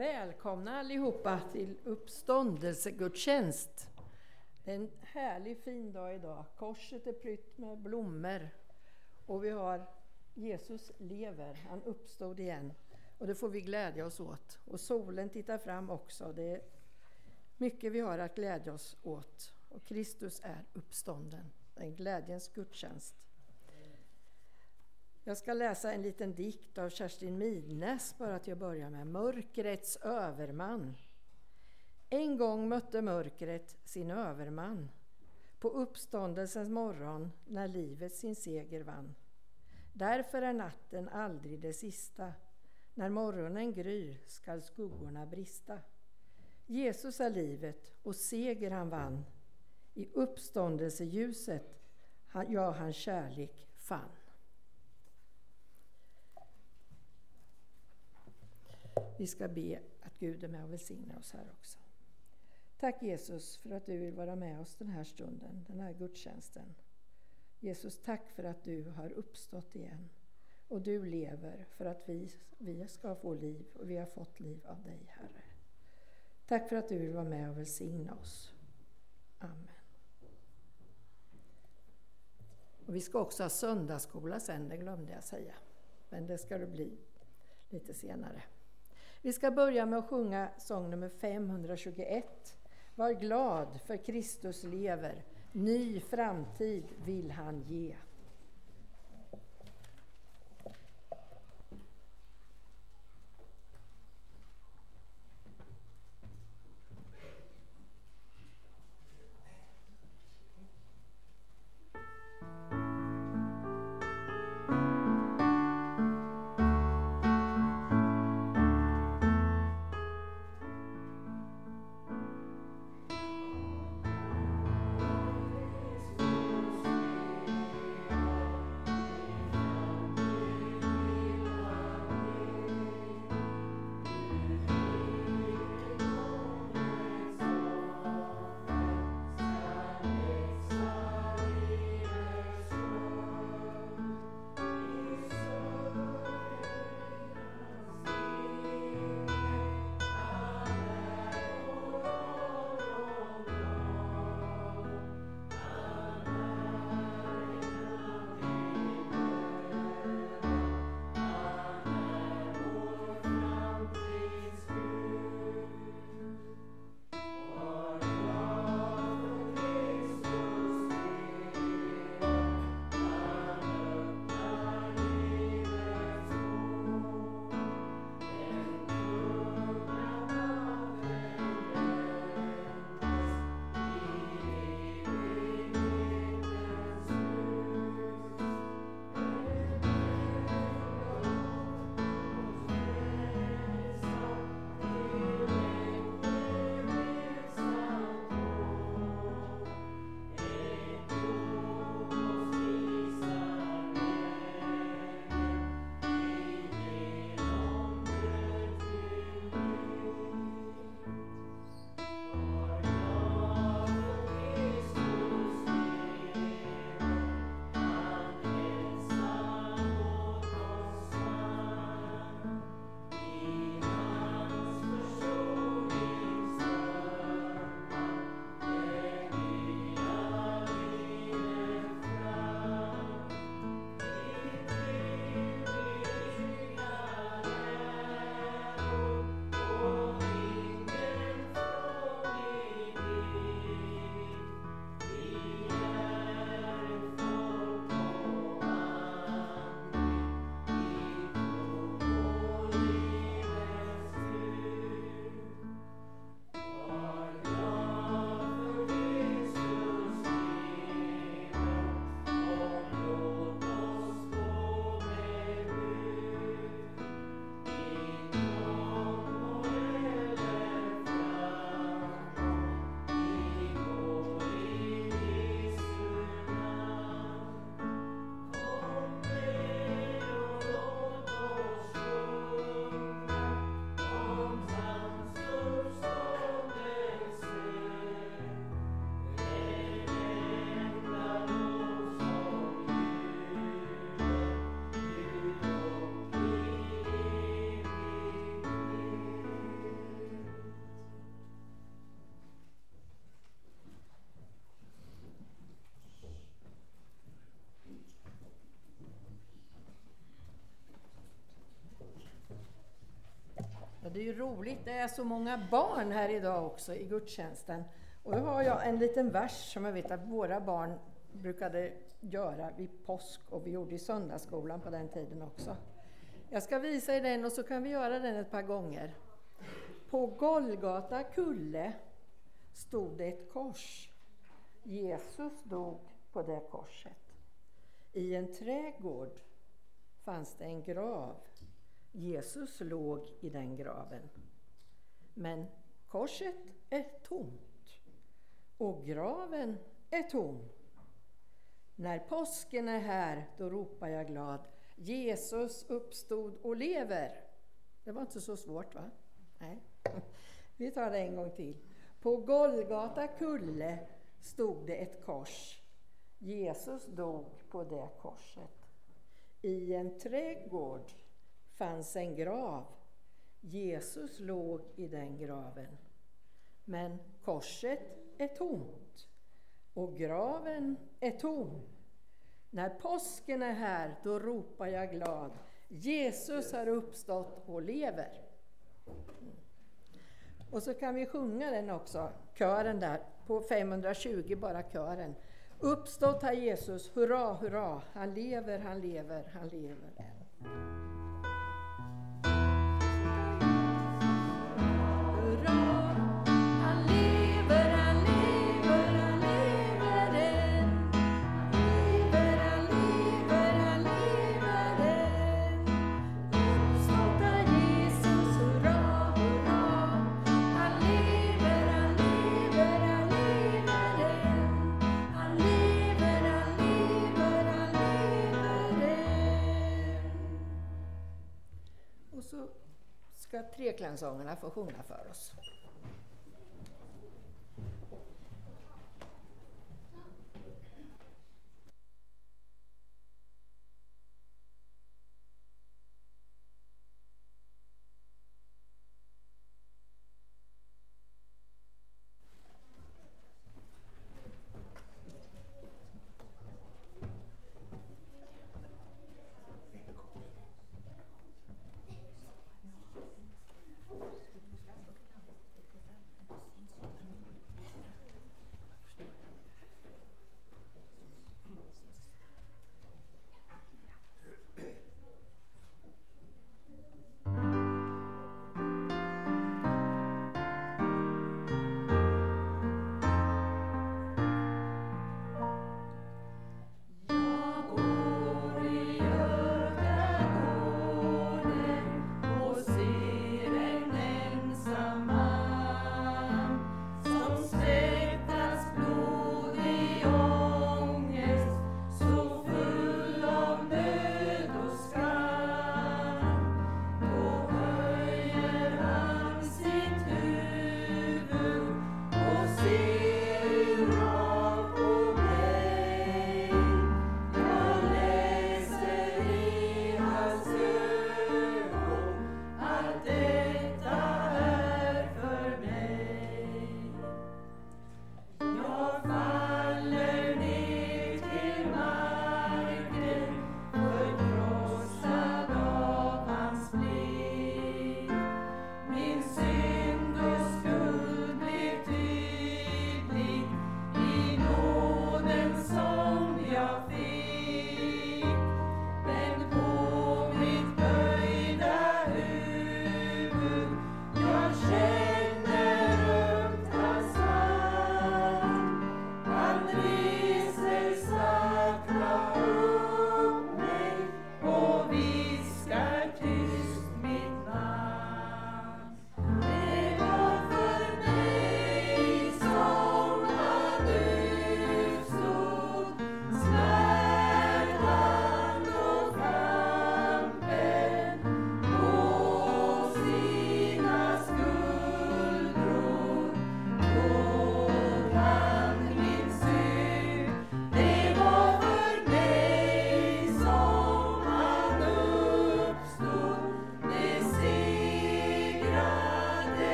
Välkomna allihopa till uppståndelsegudstjänst. Det är en härlig fin dag idag. Korset är prytt med blommor. Och vi har Jesus lever. Han uppstod igen. Och det får vi glädja oss åt. Och solen tittar fram också. Det är mycket vi har att glädja oss åt. Och Kristus är uppstånden. En glädjens gudstjänst. Jag ska läsa en liten dikt av Kerstin Midnes bara att jag börjar med. Mörkrets överman. En gång mötte mörkret sin överman på uppståndelsens morgon när livet sin seger vann. Därför är natten aldrig det sista. När morgonen gryr skall skuggorna brista. Jesus är livet och seger han vann. I uppståndelseljuset hans kärlek fann. Vi ska be att Gud är med och välsigna oss här också. Tack Jesus för att du vill vara med oss den här stunden, den här gudstjänsten. Jesus, tack för att du har uppstått igen. Och du lever för att vi ska få liv och vi har fått liv av dig, Herre. Tack för att du vill vara med och välsigna oss. Amen. Och vi ska också ha söndagsskola sen, det glömde jag säga. Men det ska det bli lite senare. Vi ska börja med att sjunga sång nummer 521. Var glad för Kristus lever, ny framtid vill han ge. Det är ju roligt, det är så många barn här idag också i gudstjänsten. Och då har jag en liten vers som jag vet att våra barn brukade göra vid påsk och vi gjorde i söndagsskolan på den tiden också. Jag ska visa er den och så kan vi göra den ett par gånger. På Golgata kulle stod det ett kors. Jesus dog på det korset. I en trädgård fanns det en grav. Jesus låg i den graven. Men korset är tomt och graven är tom. När påsken är här, då ropar jag glad. Jesus uppstod och lever. Det var inte så svårt, va? Nej. Vi tar det en gång till. På Golgata kulle stod det ett kors. Jesus dog på det korset. I en trädgård fanns en grav. Jesus låg i den graven. Men korset är tomt och graven är tom. När påsken är här, då ropar jag glad. Jesus har uppstått och lever. Och så kan vi sjunga den också, kören där, på 520, bara kören. Uppstått har Jesus, hurra, hurra, han lever, han lever, han lever än. Så ska treklangsångerna få sjunga för oss.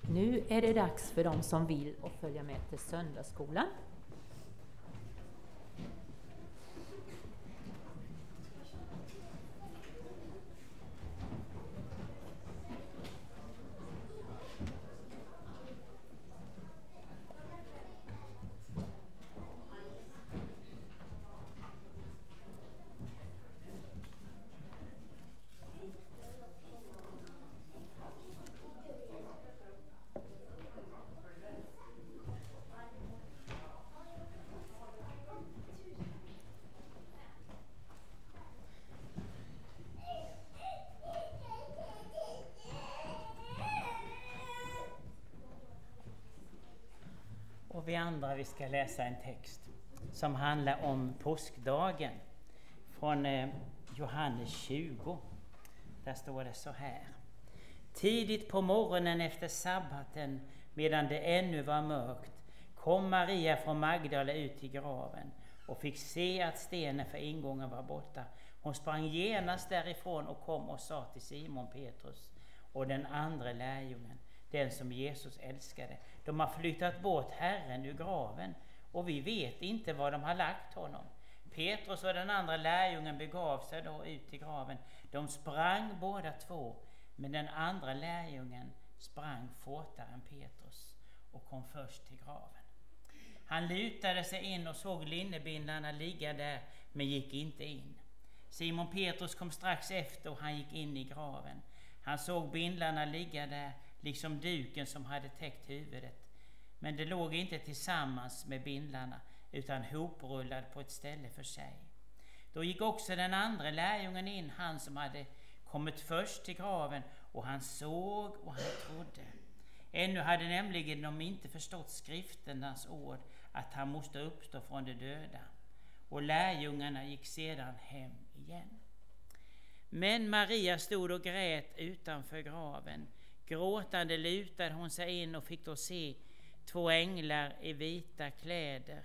Nu är det dags för de som vill att följa med till söndagsskolan. Och vi andra, vi ska läsa en text som handlar om påskdagen från Johannes 20. Där står det så här. Tidigt på morgonen efter sabbaten, medan det ännu var mörkt, kom Maria från Magdala ut till graven och fick se att stenen för ingången var borta. Hon sprang genast därifrån och kom och sa till Simon Petrus och den andra lärjungen, den som Jesus älskade: de har flyttat bort Herren ur graven och vi vet inte var de har lagt honom. Petrus och den andra lärjungen begav sig då ut till graven. De sprang båda två, men den andra lärjungen sprang fortare än Petrus och kom först till graven. Han lutade sig in och såg linnebindlarna ligga där, men gick inte in. Simon Petrus kom strax efter och han gick in i graven. Han såg bindlarna ligga där, liksom duken som hade täckt huvudet. Men det låg inte tillsammans med bindlarna, utan hoprullad på ett ställe för sig. Då gick också den andra lärjungen in, han som hade kommit först till graven, och han såg och han trodde. Ännu hade nämligen de inte förstått skrifternas ord, att han måste uppstå från de döda. Och lärjungarna gick sedan hem igen. Men Maria stod och grät utanför graven. Gråtande lutade hon sig in och fick då se 2 änglar i vita kläder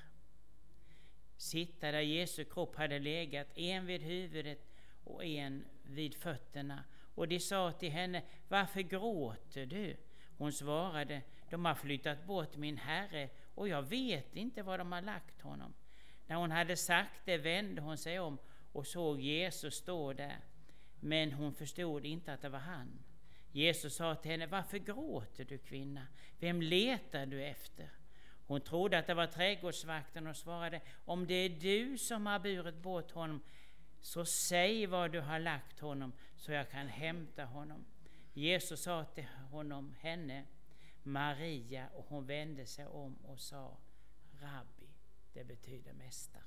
sitta där Jesu kropp hade legat, en vid huvudet och en vid fötterna. Och de sa till henne: varför gråter du? Hon svarade: de har flyttat bort min Herre och jag vet inte var de har lagt honom. När hon hade sagt det vände hon sig om och såg Jesus stå där, men hon förstod inte att det var han. Jesus sa till henne: varför gråter du, kvinna? Vem letar du efter? Hon trodde att det var trädgårdsvakten och svarade: om det är du som har burit bort honom, så säg var du har lagt honom, så jag kan hämta honom. Jesus sa till henne: Maria, och hon vände sig om och sa: Rabbi, det betyder mästare.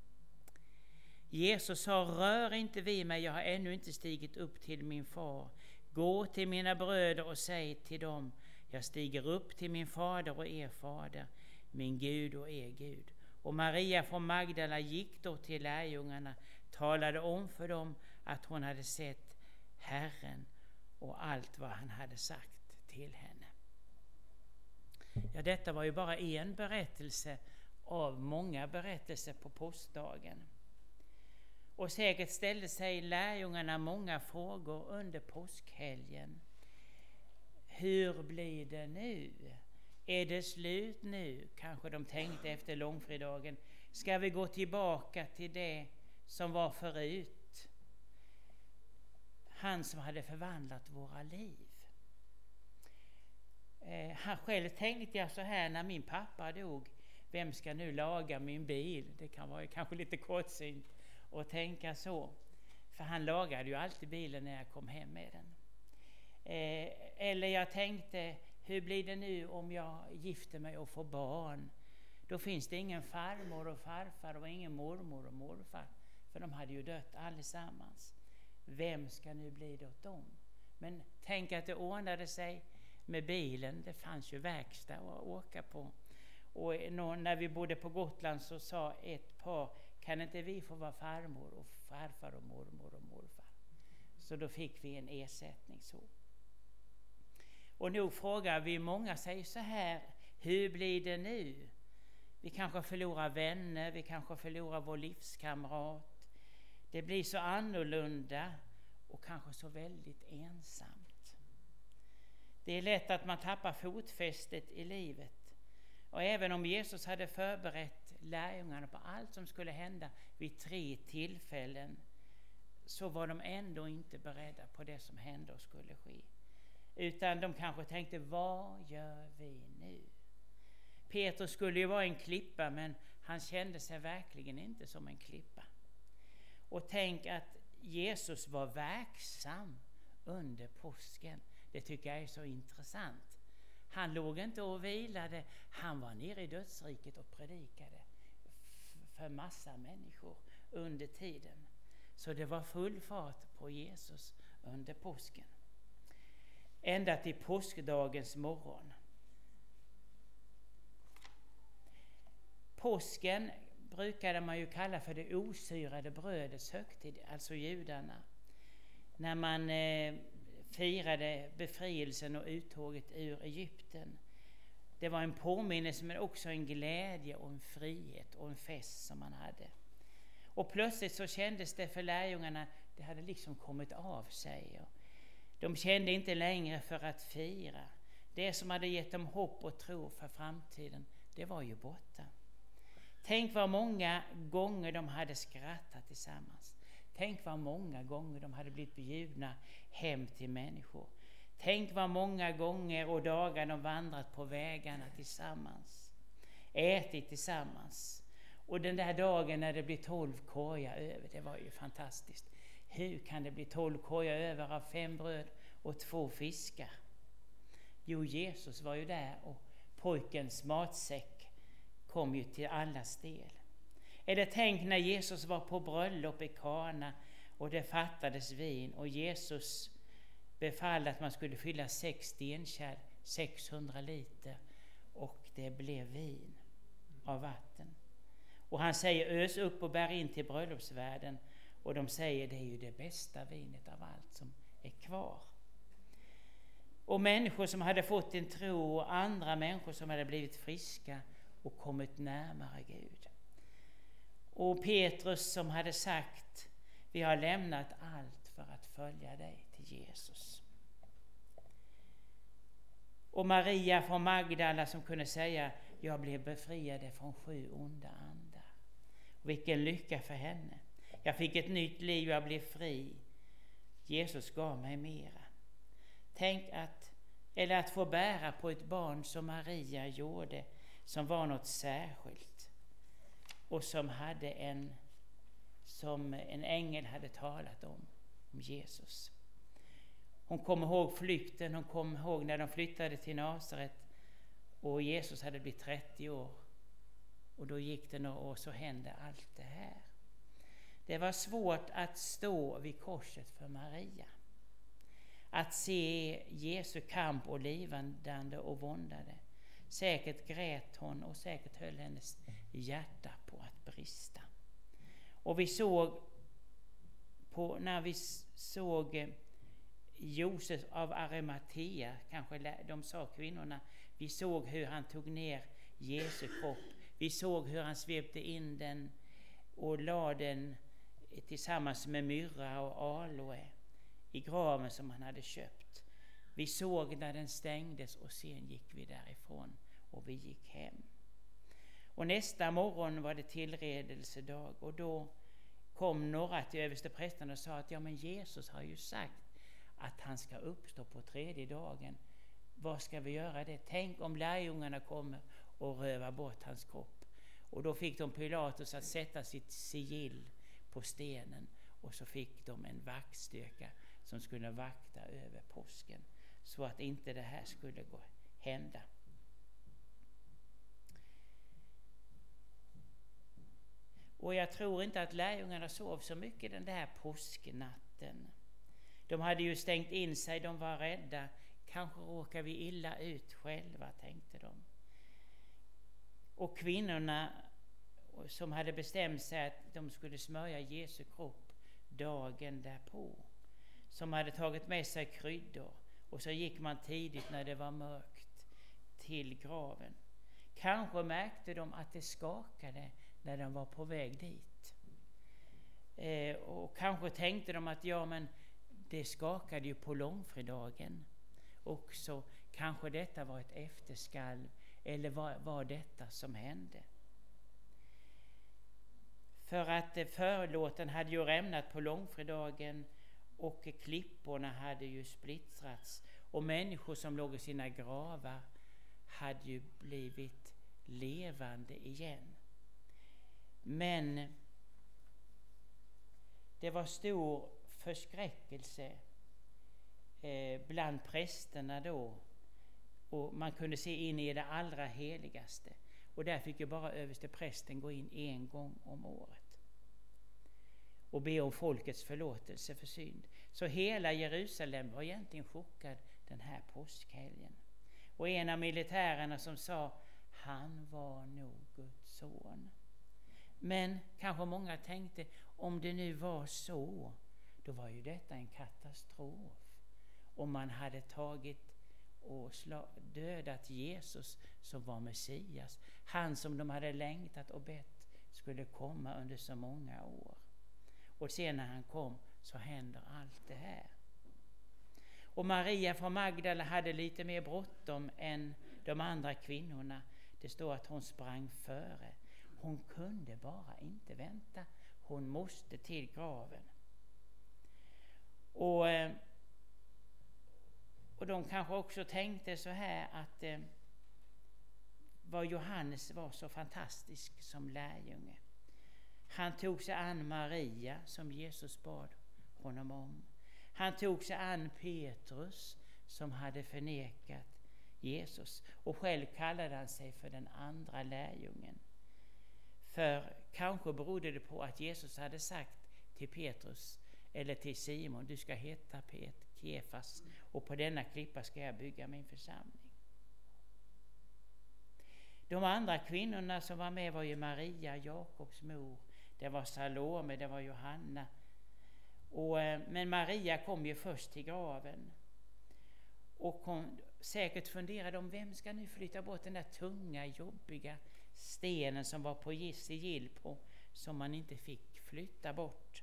Jesus sa: rör inte vid mig, jag har ännu inte stigit upp till min far. Gå till mina bröder och säg till dem: jag stiger upp till min fader och er fader, min Gud och er Gud. Och Maria från Magdala gick då till lärjungarna, talade om för dem att hon hade sett Herren och allt vad han hade sagt till henne. Ja, detta var ju bara en berättelse av många berättelser på påskdagen. Och säkert ställde sig lärjungarna många frågor under påskhelgen. Hur blir det nu? Är det slut nu? Kanske de tänkte efter långfredagen. Ska vi gå tillbaka till det som var förut? Han som hade förvandlat våra liv. Själv tänkte jag så här när min pappa dog: vem ska nu laga min bil? Det kan vara kanske lite kortsynt att tänka så. För han lagade ju alltid bilen när jag kom hem med den. Eller jag tänkte: hur blir det nu om jag gifter mig och får barn? Då finns det ingen farmor och farfar och ingen mormor och morfar. För de hade ju dött allesammans. Vem ska nu bli det åt dem? Men tänk att det ordnade sig med bilen. Det fanns ju verkstad att åka på. Och när vi bodde på Gotland så sa ett par: kan inte vi få vara farmor och farfar och mormor och morfar? Så då fick vi en ersättning så. Och nu frågar vi, många säger så här: hur blir det nu? Vi kanske förlorar vänner, vi kanske förlorar vår livskamrat. Det blir så annorlunda och kanske så väldigt ensamt. Det är lätt att man tappar fotfästet i livet. Och även om Jesus hade förberett lärjungarna på allt som skulle hända vid 3 tillfällen, så var de ändå inte beredda på det som hände och skulle ske. Utan de kanske tänkte, vad gör vi nu? Petrus skulle ju vara en klippa, men han kände sig verkligen inte som en klippa. Och tänk att Jesus var verksam under påsken. Det tycker jag är så intressant. Han låg inte och vilade, han var nere i dödsriket och predikade för massa människor under tiden. Så det var full fart på Jesus under påsken. Ända till påskdagens morgon. Påsken brukade man ju kalla för det osyrade brödets högtid, alltså judarna. När man firade befrielsen och uttåget ur Egypten. Det var en påminnelse, men också en glädje och en frihet och en fest som man hade. Och plötsligt så kändes det för lärjungarna, det hade liksom kommit av sig. Och de kände inte längre för att fira. Det som hade gett dem hopp och tro för framtiden, det var ju borta. Tänk vad många gånger de hade skrattat tillsammans. Tänk vad många gånger de hade blivit bjudna hem till människor. Tänk vad många gånger och dagar de vandrat på vägarna tillsammans. Ätit tillsammans. Och den där dagen när det blir 12 korgar över, det var ju fantastiskt. Hur kan det bli 12 korgar över av 5 bröd och 2 fiskar? Jo, Jesus var ju där och pojkens matsäck kom ju till allas del. Eller tänk när Jesus var på bröllop i Kana och det fattades vin och Jesus befallde att man skulle fylla 6 stenkärl, 600 liter, och det blev vin av vatten. Och han säger, ös upp och bär in till bröllopsvärden, och de säger, det är ju det bästa vinet av allt som är kvar. Och människor som hade fått en tro och andra människor som hade blivit friska och kommit närmare Gud. Och Petrus som hade sagt, vi har lämnat allt för att följa dig till Jesus. Och Maria från Magdala som kunde säga, jag blev befriad från 7 onda andar. Och vilken lycka för henne. Jag fick ett nytt liv, jag blev fri. Jesus gav mig mera. Tänk att få bära på ett barn som Maria gjorde, som var något särskilt. Och som en ängel hade talat om Jesus. Hon kom ihåg flykten, hon kom ihåg när de flyttade till Nasaret och Jesus hade blivit 30 år. Och då gick det några år, så hände allt det här. Det var svårt att stå vid korset för Maria. Att se Jesu kamp och lidande och våndade. Säkert grät hon och säkert höll hennes hjärta på att brista. Och när vi såg Josef av Arimatea, kanske de sa kvinnorna, vi såg hur han tog ner Jesu kropp. Vi såg hur han svepte in den och lade den tillsammans med myrra och aloe i graven som han hade köpt. Vi såg när den stängdes och sen gick vi därifrån och vi gick hem. Och nästa morgon var det tillredelsedag och då kom några till översteprästen och sa att ja, men Jesus har ju sagt att han ska uppstå på 3:e dagen. Vad ska vi göra det? Tänk om lärjungarna kommer och rövar bort hans kropp. Och då fick de Pilatus att sätta sitt sigill på stenen och så fick de en vaktstyrka som skulle vakta över påsken så att inte det här skulle hända. Och jag tror inte att lärjungarna sov så mycket den där påsknatten. De hade ju stängt in sig, de var rädda. Kanske råkar vi illa ut själva, tänkte de. Och kvinnorna som hade bestämt sig att de skulle smörja Jesu kropp dagen därpå, som hade tagit med sig kryddor, och så gick man tidigt när det var mörkt till graven. Kanske märkte de att det skakade när de var på väg dit. Och kanske tänkte de att ja, men det skakade ju på långfredagen också. kanske detta var ett efterskalv, eller vad var detta som hände? För att förlåten hade ju rämnat på långfredagen och klipporna hade ju splittrats och människor som låg i sina gravar hade ju blivit levande igen. Men det var stor förskräckelse bland prästerna då, och man kunde se in i det allra heligaste, och där fick ju bara översteprästen gå in en gång om året och be om folkets förlåtelse för synd. Så hela Jerusalem var egentligen chockad den här påskhelgen. Och en av militärerna som sa, han var nog Guds son. Men kanske många tänkte, om det nu var så, då var ju detta en katastrof. Om man hade tagit och dödat Jesus som var Messias, han som de hade längtat och bett skulle komma under så många år. Och sen när han kom så händer allt det här. Och Maria från Magdala hade lite mer bråttom än de andra kvinnorna. Det står att hon sprang före. Hon kunde bara inte vänta. Hon måste till graven. Och de kanske också tänkte så här att vad Johannes var så fantastisk som lärjunge. Han tog sig an Maria som Jesus bad honom om. Han tog sig an Petrus som hade förnekat Jesus, och själv kallade han sig för den andra lärjungen. För kanske berodde det på att Jesus hade sagt till Petrus eller till Simon, du ska heta Kefas, och på denna klippa ska jag bygga min församling. De andra kvinnorna som var med var ju Maria, Jakobs mor, det var Salome, det var Johanna. Men Maria kom ju först till graven. Och hon säkert funderade om vem ska nu flytta bort den där tunga, jobbiga stenen som var på sigill på, som man inte fick flytta bort.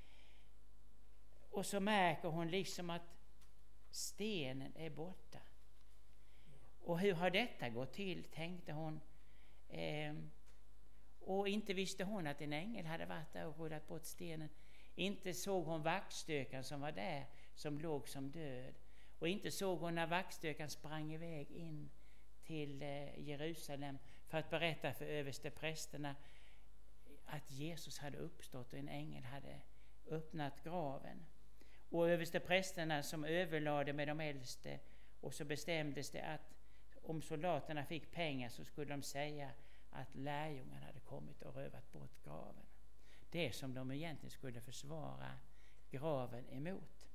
Och så märker hon liksom att stenen är borta. Och hur har detta gått till, tänkte hon. Och inte visste hon att en ängel hade varit där och rullat bort stenen. Inte såg hon vaktstökan som var där, som låg som död. Och inte såg hon när vaktstökan sprang iväg in till Jerusalem för att berätta för översteprästerna att Jesus hade uppstått och en ängel hade öppnat graven. Och översteprästerna som överlade med de äldste, och så bestämdes det att om soldaterna fick pengar så skulle de säga att lärjungarna hade kommit och rövat bort graven. Det som de egentligen skulle försvara graven emot.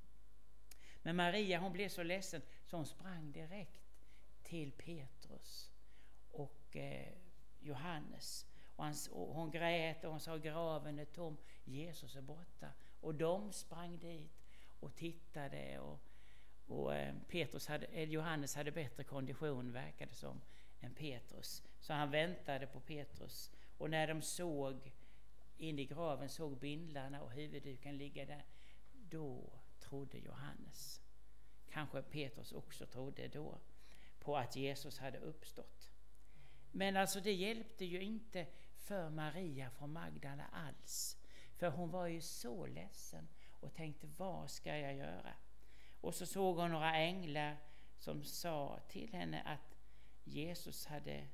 Men Maria, hon blev så ledsen så hon sprang direkt till Petrus och Johannes. Och hon grät och hon sa, graven är tom, Jesus är borta. Och de sprang dit och tittade, och Johannes hade bättre kondition, verkade som, än Petrus. Så han väntade på Petrus. Och när de såg in i graven, såg bindlarna och huvudduken ligga där, då trodde Johannes. Kanske Petrus också trodde då på att Jesus hade uppstått. Men alltså det hjälpte ju inte för Maria från Magdala alls. För hon var ju så ledsen och tänkte, vad ska jag göra? Och så såg hon några änglar som sa till henne att Jesus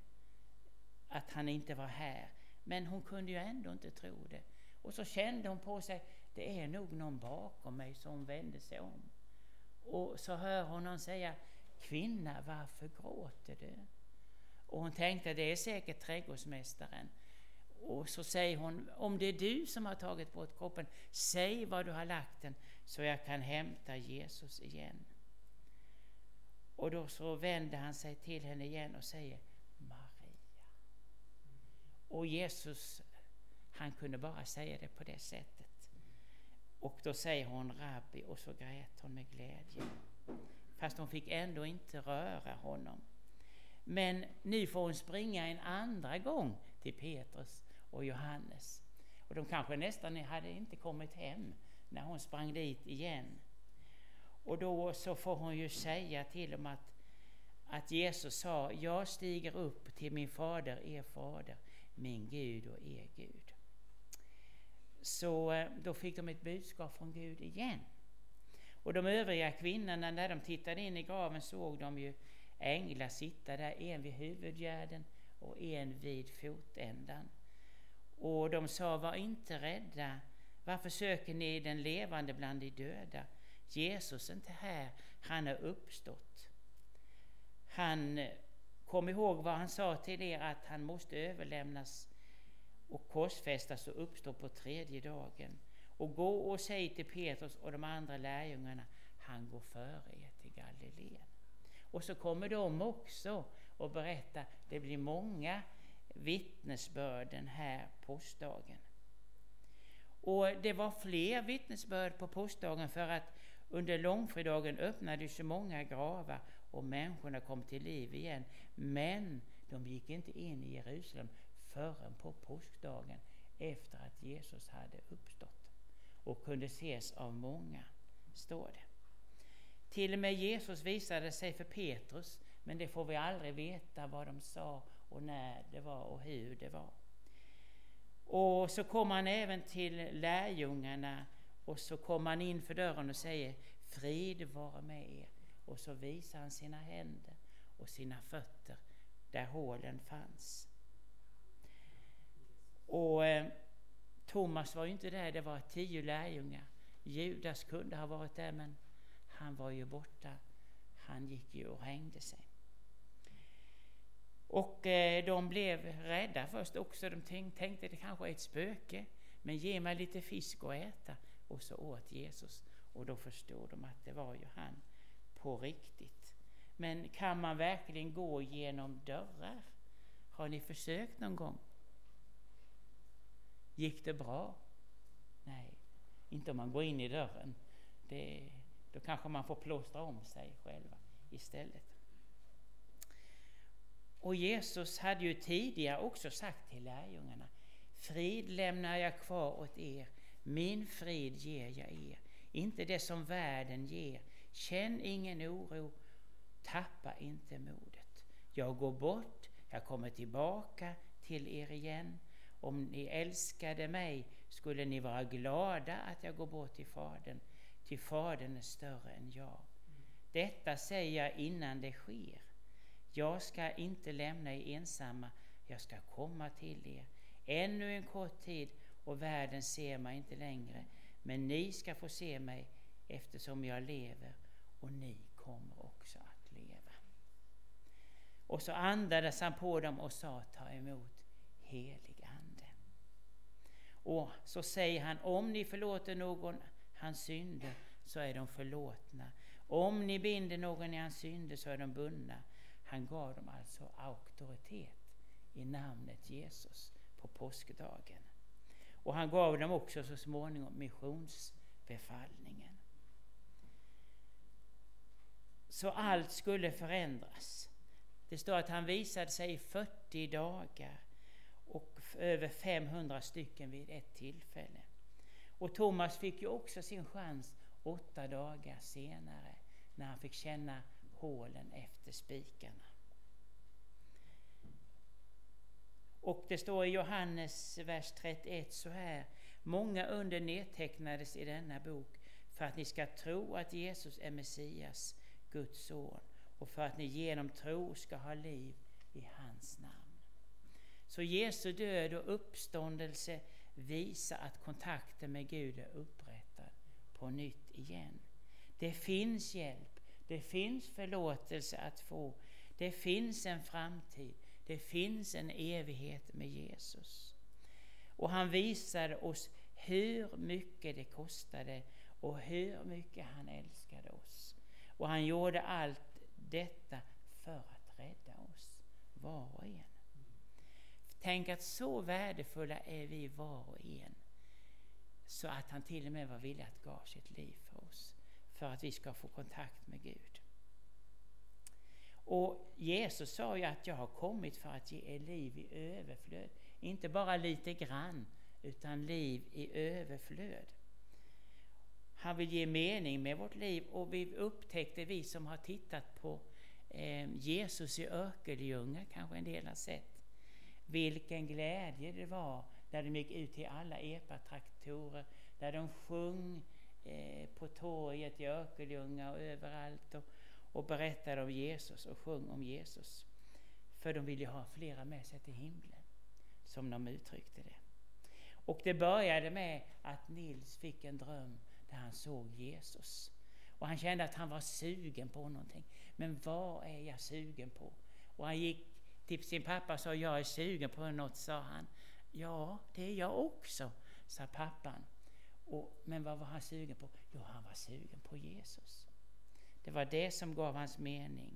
att han inte var här. Men hon kunde ju ändå inte tro det. Och så kände hon på sig, det är nog någon bakom mig, som hon vände sig om. Och så hör hon någon säga, kvinna, varför gråter du? Och hon tänkte, det är säkert trädgårdsmästaren. Och så säger hon, om det är du som har tagit bort kroppen, säg var du har lagt den så jag kan hämta Jesus igen. Och då så vänder han sig till henne igen och säger, Maria. Och Jesus, han kunde bara säga det på det sättet. Och då säger hon rabbi, och så grät hon med glädje. Fast hon fick ändå inte röra honom. Men nu får hon springa en andra gång till Petrus och Johannes. Och de kanske nästan hade inte kommit hem när hon sprang dit igen. Och då så får hon ju säga till dem att att Jesus sa: jag stiger upp till min fader, er fader, min Gud och er Gud. Så då fick de ett budskap från Gud igen. Och de övriga kvinnorna, när de tittade in i graven, såg de ju änglar sitta där, en vid huvudgärden och en vid fotändan. Och de sa: var inte rädda, varför söker ni den levande bland de döda? Jesus är inte här, han är uppstått. Han kom ihåg vad han sa till er, att han måste överlämnas och korsfästas och uppstå på tredje dagen. Och gå och säg till Petrus och de andra lärjungarna, han går före er till Galileen. Och så kommer de också och berätta, det blir många vittnesbörd den här påskdagen. Och det var fler vittnesbörd på påskdagen, för att under långfredagen öppnades så många gravar och människorna kom till liv igen. Men de gick inte in i Jerusalem förrän på påskdagen, efter att Jesus hade uppstått och kunde ses av många, står det. Till och med Jesus visade sig för Petrus, men det får vi aldrig veta vad de sa och när det var och hur det var. Och så kom han även till lärjungarna, och så kom han in för dörren och säger: frid vare med er. Och så visar han sina händer och sina fötter där hålen fanns. Och Thomas var ju inte där, det var 10 lärjungar. Judas kunde ha varit där, men han var ju borta. Han gick ju och hängde sig. Och de blev rädda först också. De tänkte det kanske är ett spöke, men ge mig lite fisk att äta. Och så åt Jesus, och då förstod de att det var ju han på riktigt. Men kan man verkligen gå genom dörrar? Har ni försökt någon gång? Gick det bra? Nej, inte om man går in i dörren. Då kanske man får plåstra om sig själva istället. Och Jesus hade ju tidigare också sagt till lärjungarna: frid lämnar jag kvar åt er, min frid ger jag er, inte det som världen ger. Känn ingen oro, tappa inte modet. Jag går bort, jag kommer tillbaka till er igen. Om ni älskade mig skulle ni vara glada att jag går bort till Fadern, till Fadern är större än jag. Detta säger jag innan det sker. Jag ska inte lämna er ensamma, jag ska komma till er. Ännu en kort tid och världen ser mig inte längre, men ni ska få se mig eftersom jag lever, och ni kommer också att leva. Och så andades han på dem och sa: ta emot helig ande. Och så säger han: om ni förlåter någon hans synder så är de förlåtna. Om ni binder någon i hans synder så är de bundna. Han gav dem alltså auktoritet i namnet Jesus på påskdagen. Och han gav dem också så småningom missionsbefallningen. Så allt skulle förändras. Det står att han visade sig i 40 dagar och över 500 stycken vid ett tillfälle. Och Thomas fick ju också sin chans 8 dagar senare, när han fick känna hålen efter spikarna. Och det står i Johannes vers 31 så här: många under nedtecknades i denna bok för att ni ska tro att Jesus är Messias, Guds son, och för att ni genom tro ska ha liv i hans namn. Så Jesu död och uppståndelse visar att kontakten med Gud är upprättad på nytt igen. Det finns hjälp, det finns förlåtelse att få, det finns en framtid, det finns en evighet med Jesus. Och han visade oss hur mycket det kostade och hur mycket han älskade oss. Och han gjorde allt detta för att rädda oss, var och en. Tänk att så värdefulla är vi var och en, så att han till och med var villig att gav sitt liv för oss, för att vi ska få kontakt med Gud. Och Jesus sa ju att jag har kommit för att ge er liv i överflöd. Inte bara lite grann, utan liv i överflöd. Han vill ge mening med vårt liv, och vi upptäckte, vi som har tittat på Jesus i ökeldjungeln kanske en del har sett. Vilken glädje det var när de gick ut till alla epatraktorer, där de sjöng på torget i Örkelljunga och överallt och berättade om Jesus och sjöng om Jesus. För de ville ha flera med sig till himlen, som de uttryckte det. Och det började med att Nils fick en dröm där han såg Jesus. Och han kände att han var sugen på någonting. Men vad är jag sugen på? Och han gick till sin pappa och sa, jag är sugen på något, sa han. Ja, det är jag också, sa pappan. Men vad var han sugen på? Jo, han var sugen på Jesus. Det var det som gav hans mening.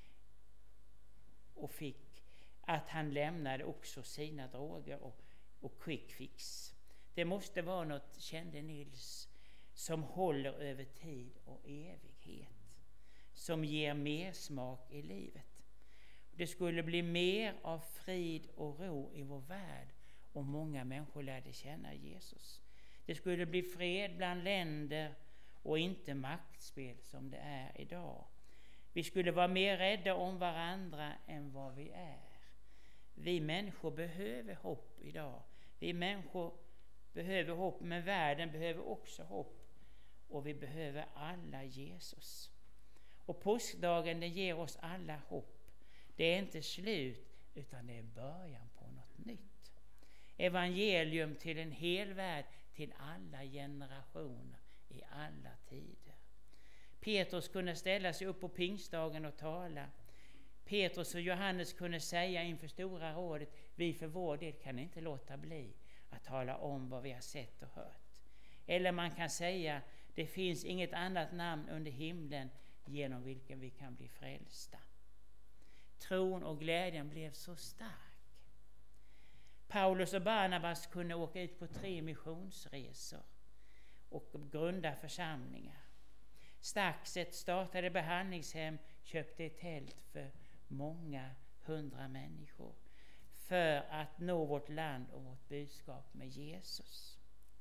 Och fick att han lämnade också sina droger och quick fix. Det måste vara något, kände Nils, som håller över tid och evighet. Som ger mer smak i livet. Det skulle bli mer av frid och ro i vår värld om många människor lärde känna Jesus. Det skulle bli fred bland länder och inte maktspel som det är idag. Vi skulle vara mer rädda om varandra än vad vi är. Vi människor behöver hopp idag. Vi människor behöver hopp, men världen behöver också hopp. Och vi behöver alla Jesus. Och påskdagen, den ger oss alla hopp. Det är inte slut, utan det är början på något nytt. Evangelium till en hel värld, till alla generationer, i alla tider. Petrus kunde ställa sig upp på pingstdagen och tala. Petrus och Johannes kunde säga inför stora rådet, vi för vår del kan inte låta bli att tala om vad vi har sett och hört. Eller man kan säga, det finns inget annat namn under himlen genom vilken vi kan bli frälsta. Tron och glädjen blev så stark. Paulus och Barnabas kunde åka ut på 3 missionsresor och grunda församlingar. Staxet startade behandlingshem, köpte ett tält för många 100 människor för att nå vårt land och vårt budskap med Jesus.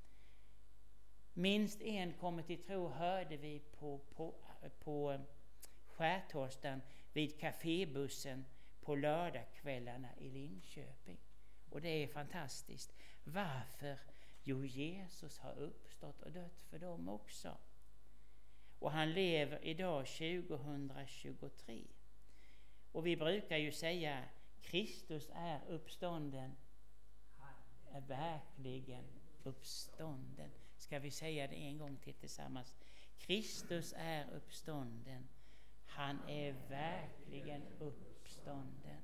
Minst en kommer till tro, hörde vi på Skärtorsdagen vid kafébussen på lördagskvällarna i Linköping. Och det är fantastiskt. Varför? Jo, Jesus har uppstått och dött för dem också. Och han lever idag 2023. Och vi brukar ju säga, Kristus är uppstånden. Är verkligen uppstånden. Ska vi säga det en gång till tillsammans? Kristus är uppstånden. Han är verkligen uppstånden.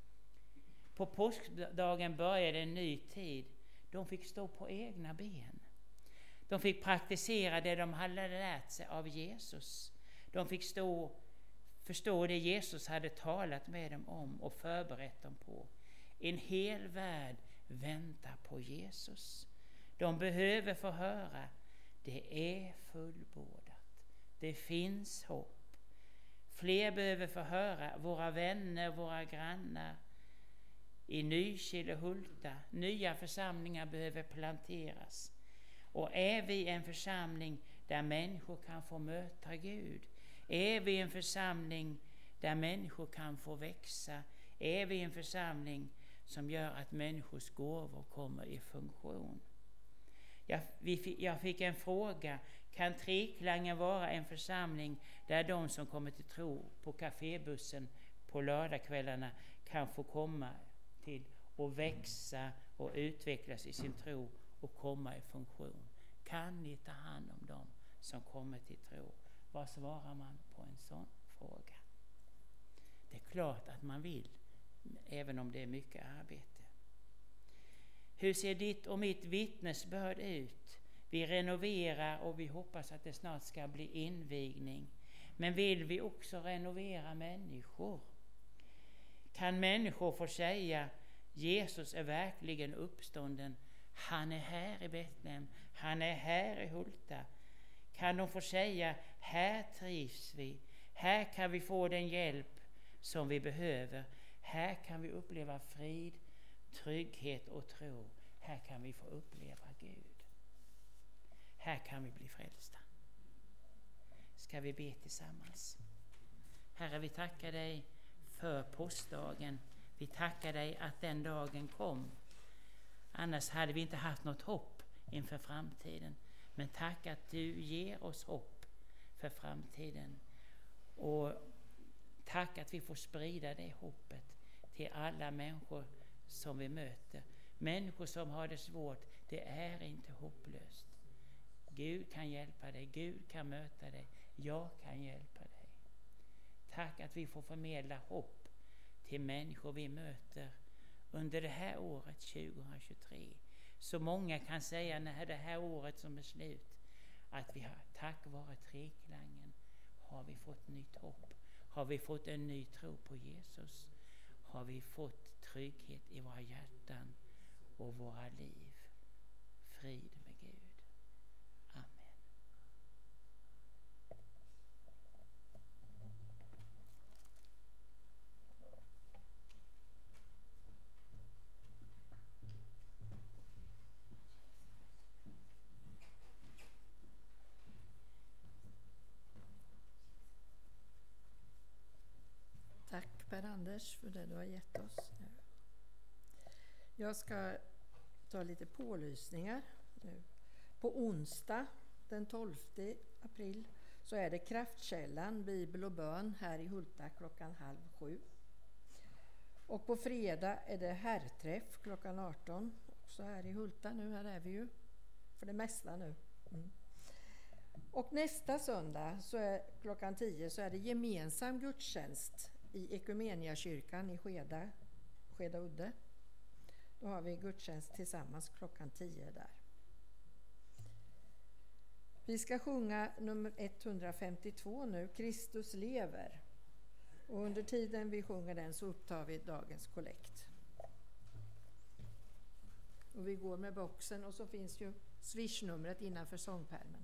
På påskdagen började en ny tid. De fick stå på egna ben. De fick praktisera det de hade lärt sig av Jesus. De fick förstå det Jesus hade talat med dem om och förberett dem på. En hel värld väntar på Jesus. De behöver få höra, det är fullbordat. Det finns hopp. Fler behöver få höra, våra vänner, våra grannar i Nykil och Hulta. Nya församlingar behöver planteras. Och är vi en församling där människor kan få möta Gud? Är vi en församling där människor kan få växa? Är vi en församling som gör att människors gåvor kommer i funktion? Jag fick en fråga, kan Treklangen vara en församling där de som kommer till tro på kafébussen på lördagskvällarna kan få komma till och växa och utvecklas i sin tro och komma i funktion? Kan ni ta hand om dem som kommer till tro? Vad svarar man på en sån fråga? Det är klart att man vill, även om det är mycket arbete. Hur ser ditt och mitt vittnesbörd ut? Vi renoverar och vi hoppas att det snart ska bli invigning. Men vill vi också renovera människor? Kan människor få säga, Jesus är verkligen uppstånden. Han är här i Betlehem. Han är här i Hulta. Kan de få säga, här trivs vi. Här kan vi få den hjälp som vi behöver. Här kan vi uppleva frid, trygghet och tro. Här kan vi få uppleva Gud. Här kan vi bli frälsta. Ska vi be tillsammans? Herre, vi tackar dig för påskdagen. Vi tackar dig att den dagen kom. Annars hade vi inte haft något hopp inför framtiden. Men tack att du ger oss hopp för framtiden. Och tack att vi får sprida det hoppet till alla människor som vi möter. Människor som har det svårt, det är inte hopplöst. Gud kan hjälpa dig, Gud kan möta dig, jag kan hjälpa dig. Tack att vi får förmedla hopp till människor vi möter under det här året 2023. Så många kan säga när det här året som är slut att vi har, tack vare Treklangen har vi fått nytt hopp. Har vi fått en ny tro på Jesus? Har vi fått trygghet i våra hjärtan och våra liv? Frid med Gud. Amen. Tack Per-Anders för det du har gett oss. Jag ska ta lite pålysningar nu. På onsdag den 12 april så är det Kraftkällan, bibel och bön här i Hulta 6:30. Och på fredag är det herrträff 18:00 också här i Hulta. Nu här är vi ju för det mesta nu. Och nästa söndag så är 10:00 så är det gemensam gudstjänst i Ekumeniakyrkan i Skeda Udde. Då har vi gudstjänst tillsammans 10:00 där. Vi ska sjunga nummer 152 nu, Kristus lever. Och under tiden vi sjunger den så upptar vi dagens kollekt. Och vi går med boxen och så finns ju swishnumret innanför sångpärmen.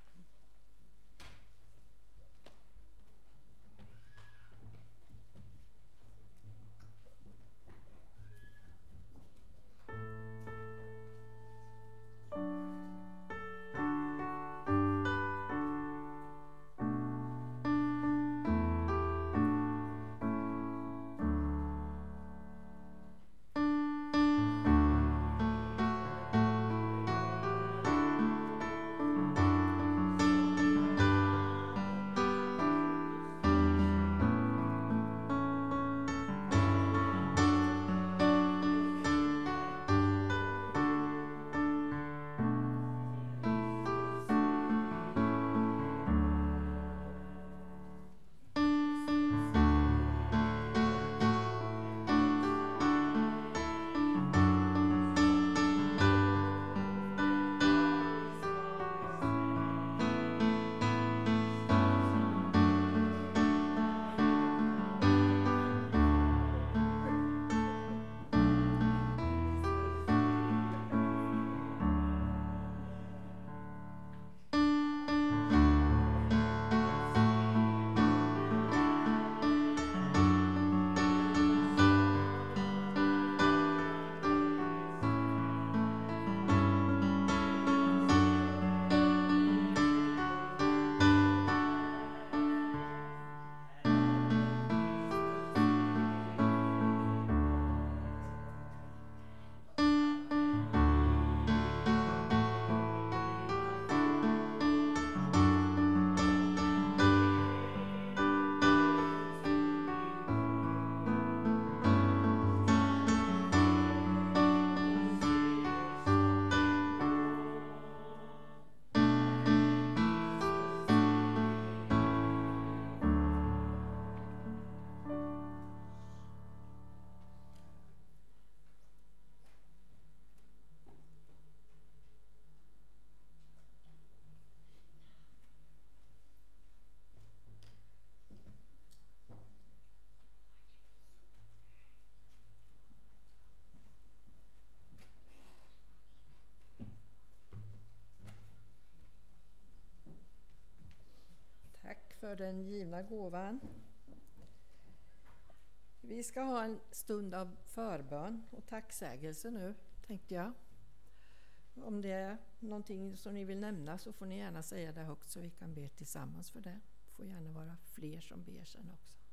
För den givna gåvan. Vi ska ha en stund av förbön och tacksägelse nu, tänkte jag. Om det är någonting som ni vill nämna så får ni gärna säga det högt så vi kan be tillsammans för det. Det får gärna vara fler som ber sen också.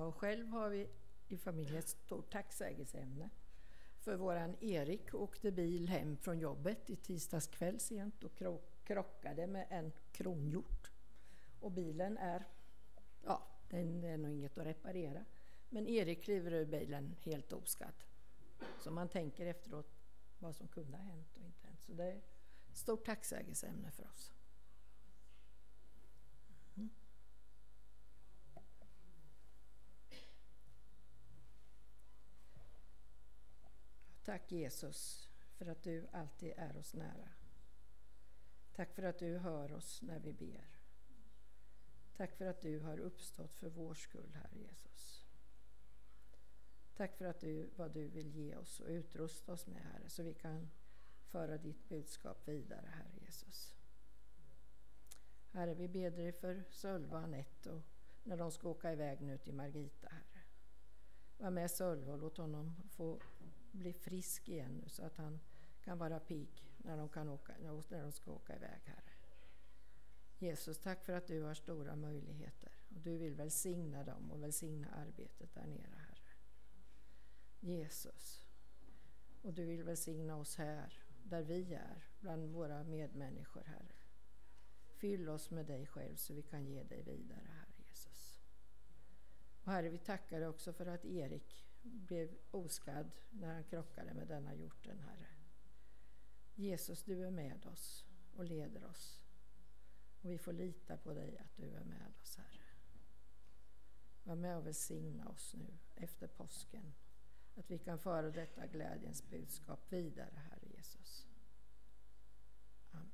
och själv har vi i familjen ett stort tacksägelseämne. För våran Erik åkte bil hem från jobbet i tisdags kväll sent och krockade med en kronhjort. Och bilen den är nog inget att reparera. Men Erik kliver ur bilen helt oskadd. Så man tänker efteråt vad som kunde ha hänt och inte hänt. Så det är ett stort tacksägelseämne för oss. Mm. Tack Jesus för att du alltid är oss nära. Tack för att du hör oss när vi ber. Tack för att du har uppstått för vår skull, Herre Jesus. Tack för att vad du vill ge oss och utrusta oss med, Herre, så vi kan föra ditt budskap vidare, Herre Jesus. Herre, vi ber dig för Sölva och Anette och när de ska åka iväg nu till Margita, Herre. Var med Sölva och låt honom få bli frisk igen nu så att han kan vara pigg när de ska åka iväg, Herre. Jesus, tack för att du har stora möjligheter och du vill välsigna dem och välsigna arbetet där nere, Herre. Jesus, och du vill välsigna oss här där vi är, bland våra medmänniskor, Herre. Fyll oss med dig själv så vi kan ge dig vidare, Herre Jesus. Och Herre, vi tackar dig också för att Erik blev oskadd när han krockade med denna hjorten, Herre. Jesus, du är med oss och leder oss. Och vi får lita på dig att du är med oss, Herre. Var med och välsigna oss nu efter påsken. Att vi kan föra detta glädjens budskap vidare, Herre Jesus. Amen.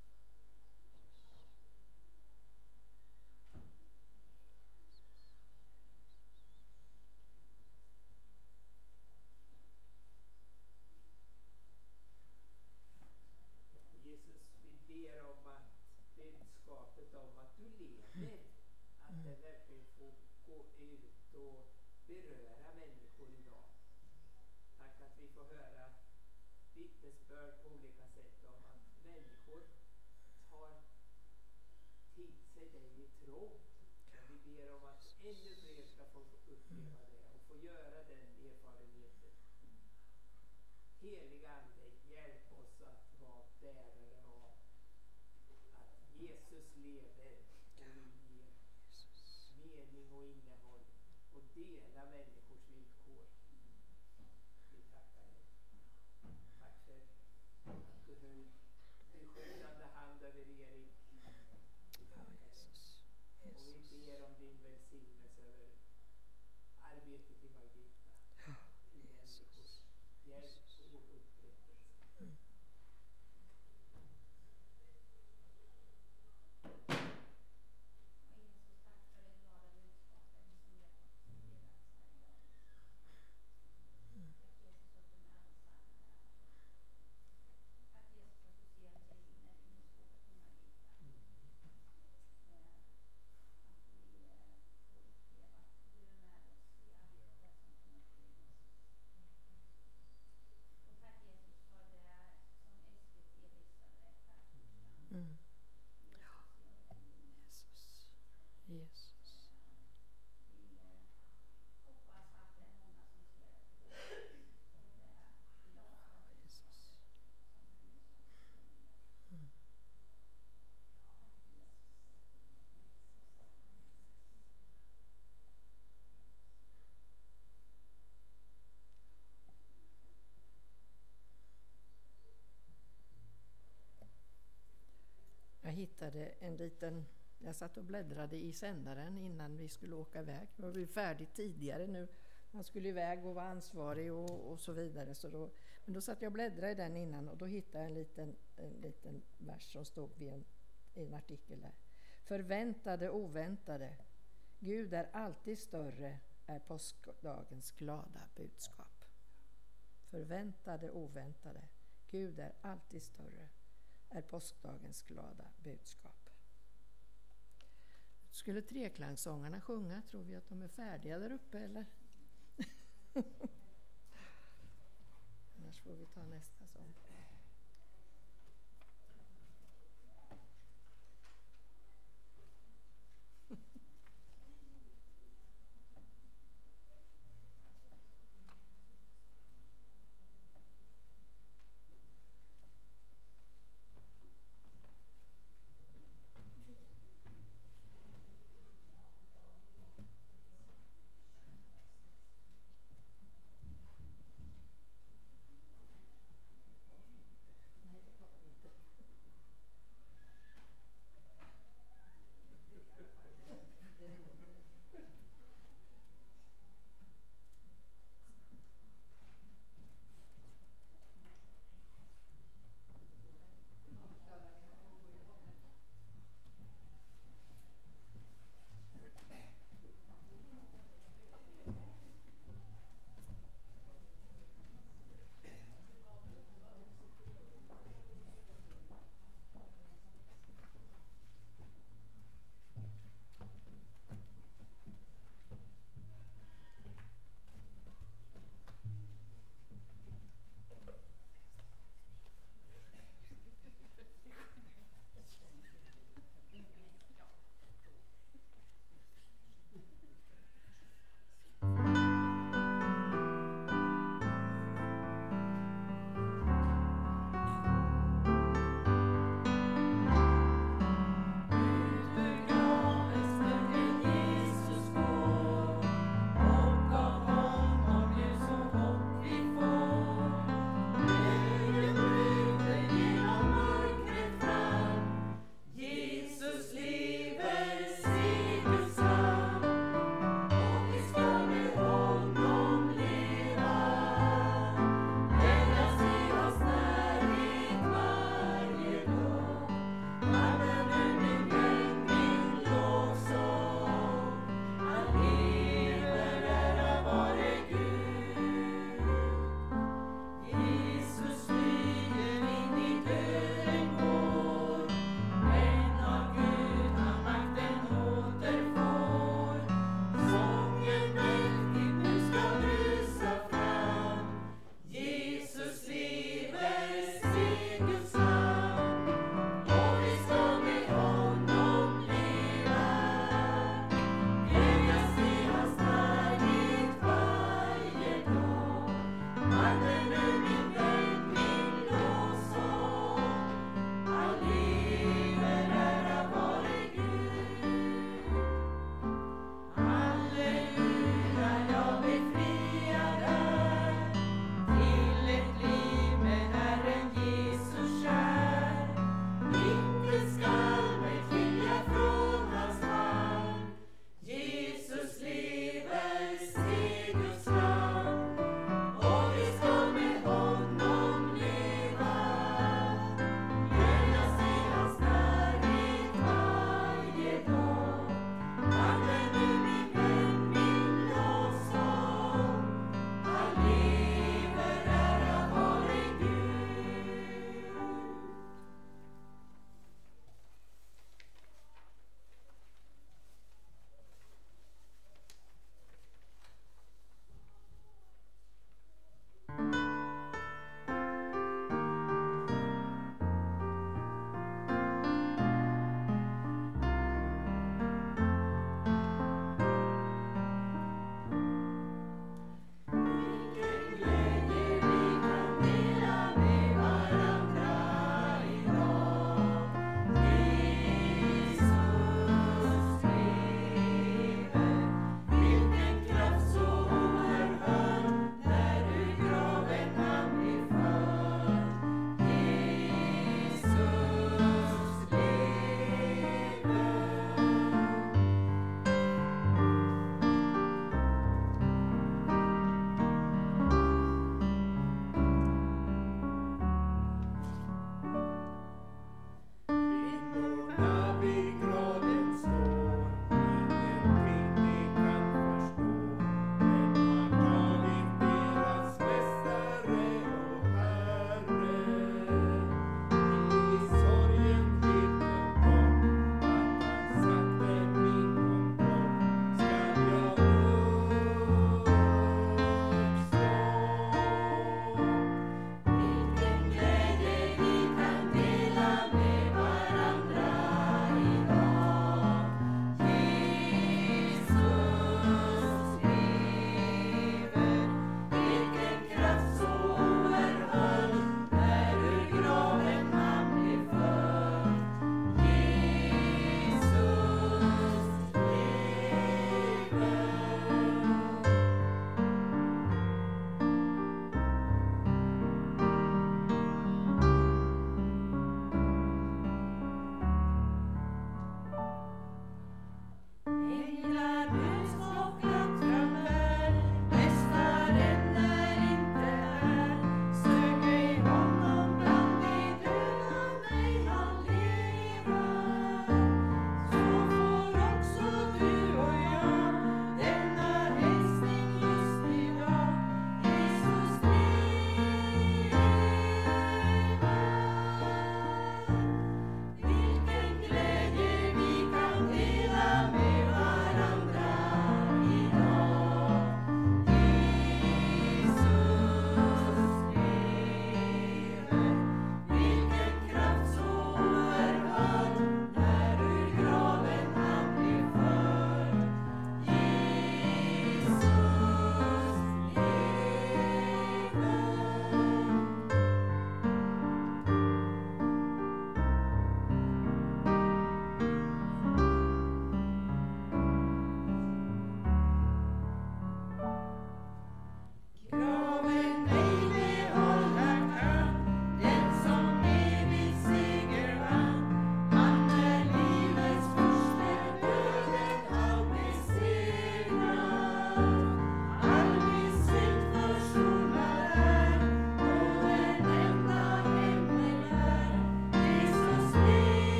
Jesus, vi ber om att budskapet om att du lever, att det verkligen får gå ut och beröra människor idag. Tack att vi får höra vittnesbörd på olika sätt om att människor tar till sig dig i tro. Men vi ber om att ännu fler ska få uppleva det och få göra den erfarenheten. Heliga Ande, hjälp oss att vara bärare av att Jesus lever och vill ge mening och innehåll och dela människors villkor. Vi tackar dig. Tack för att du höll beskyddande hand över Erik. Och vi ber om din välsignelse över arbetet i Margita. Till människors hjälp och upprättelse. Mm. Jesus. Jesus. Jesus. Mm. Jag hittade jag satt och bläddrade i sändaren innan vi skulle åka iväg. Det var vi färdigt tidigare nu. Man skulle iväg och vara ansvarig och så vidare. Men då satt jag och bläddrade i den innan och då hittade jag en liten vers som stod i en artikel där. Förväntade, oväntade. Gud är alltid större är påskdagens glada budskap. Förväntade, oväntade. Gud är alltid större är påskdagens glada budskap. Skulle treklangsångarna sjunga? Tror vi att de är färdiga där uppe eller? Annars får vi ta nästa sång.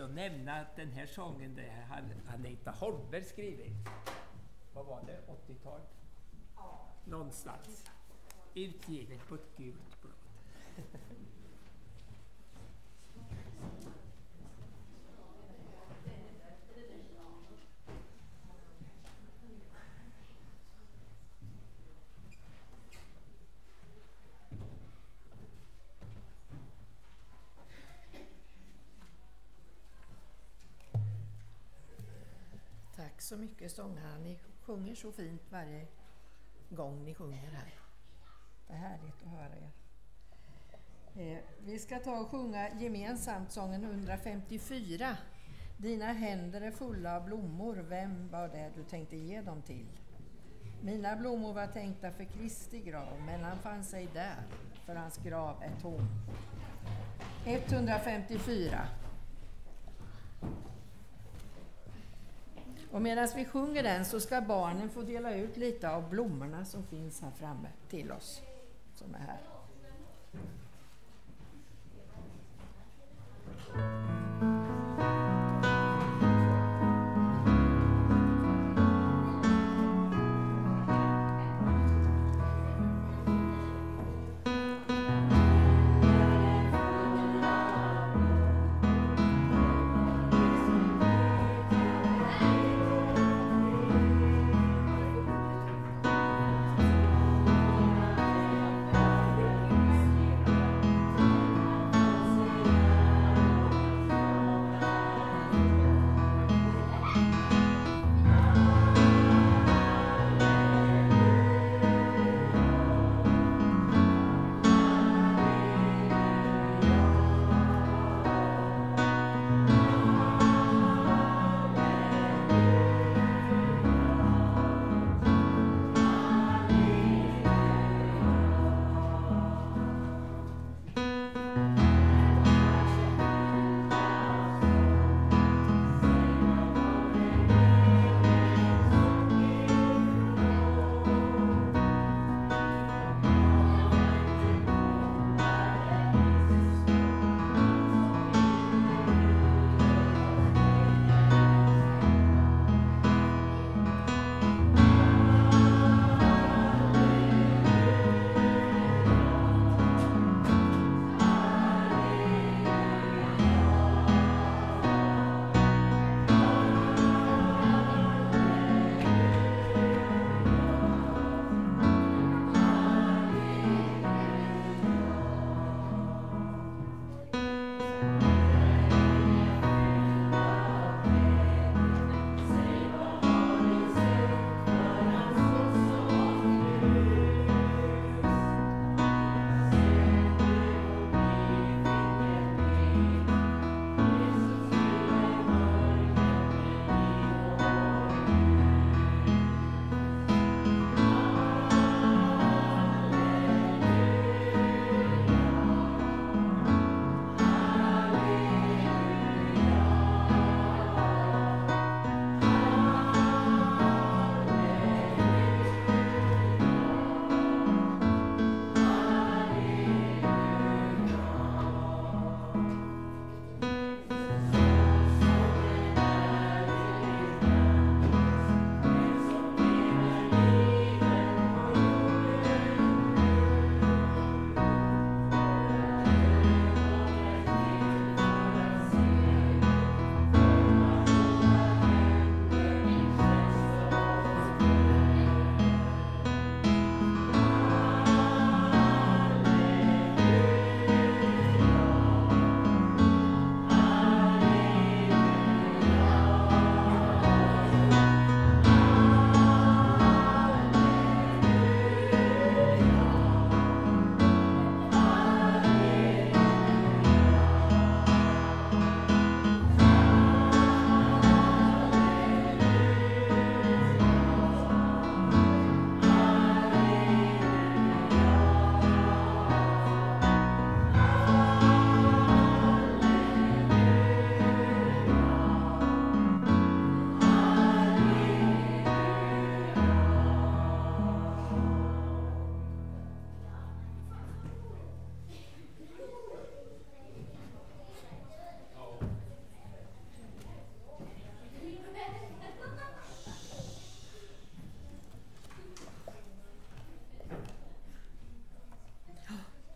att nämna att den här sången det hade Anita Holmberg skrivit. Vad var det? 80-tal? Ja. Någonstans. Utgiven på ett gult blad. Tack så mycket sångarna. Ni sjunger så fint varje gång ni sjunger här. Det är härligt att höra er. Vi ska ta och sjunga gemensamt sången 154. Dina händer är fulla av blommor, vem var det du tänkte ge dem till? Mina blommor var tänkta för Kristi grav, men han fann sig där, för hans grav är tom. 154. Och medan vi sjunger den så ska barnen få dela ut lite av blommorna som finns här framme till oss som är här.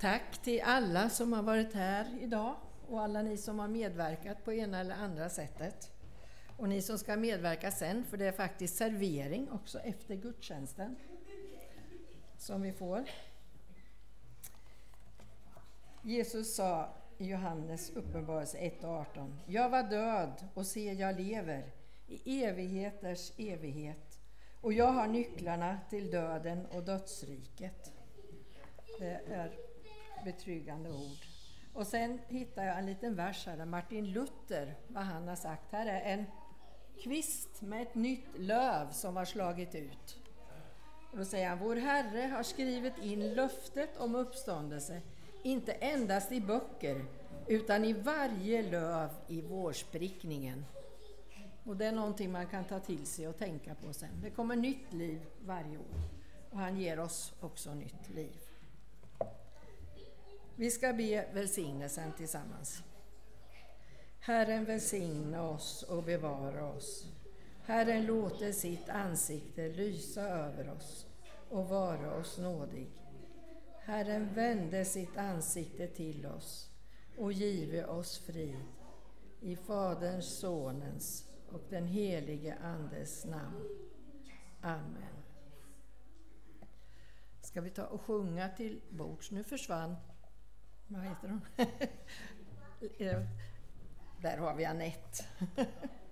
Tack till alla som har varit här idag och alla ni som har medverkat på ena eller andra sättet. Och ni som ska medverka sen, för det är faktiskt servering också efter gudstjänsten som vi får. Jesus sa i Johannes uppenbarelse 1:18: Jag var död och se jag lever i evigheters evighet, och jag har nycklarna till döden och dödsriket. Det är betryggande ord. Och sen hittar jag en liten vers här där Martin Luther, vad han har sagt. Här är en kvist med ett nytt löv som har slagit ut. Och då säger han: Vår Herre har skrivit in löftet om uppståndelse, inte endast i böcker, utan i varje löv i vårsprickningen. Och det är någonting man kan ta till sig och tänka på sen. Det kommer nytt liv varje år. Och han ger oss också nytt liv. Vi ska be välsignelsen tillsammans. Herren välsigna oss och bevara oss. Herren låter sitt ansikte lysa över oss och vara oss nådig. Herren vände sitt ansikte till oss och give oss frid. I Faderns, Sonens och den helige Andes namn. Amen. Ska vi ta och sjunga till bords? Nu försvann. Vad heter hon? Där har vi Anette.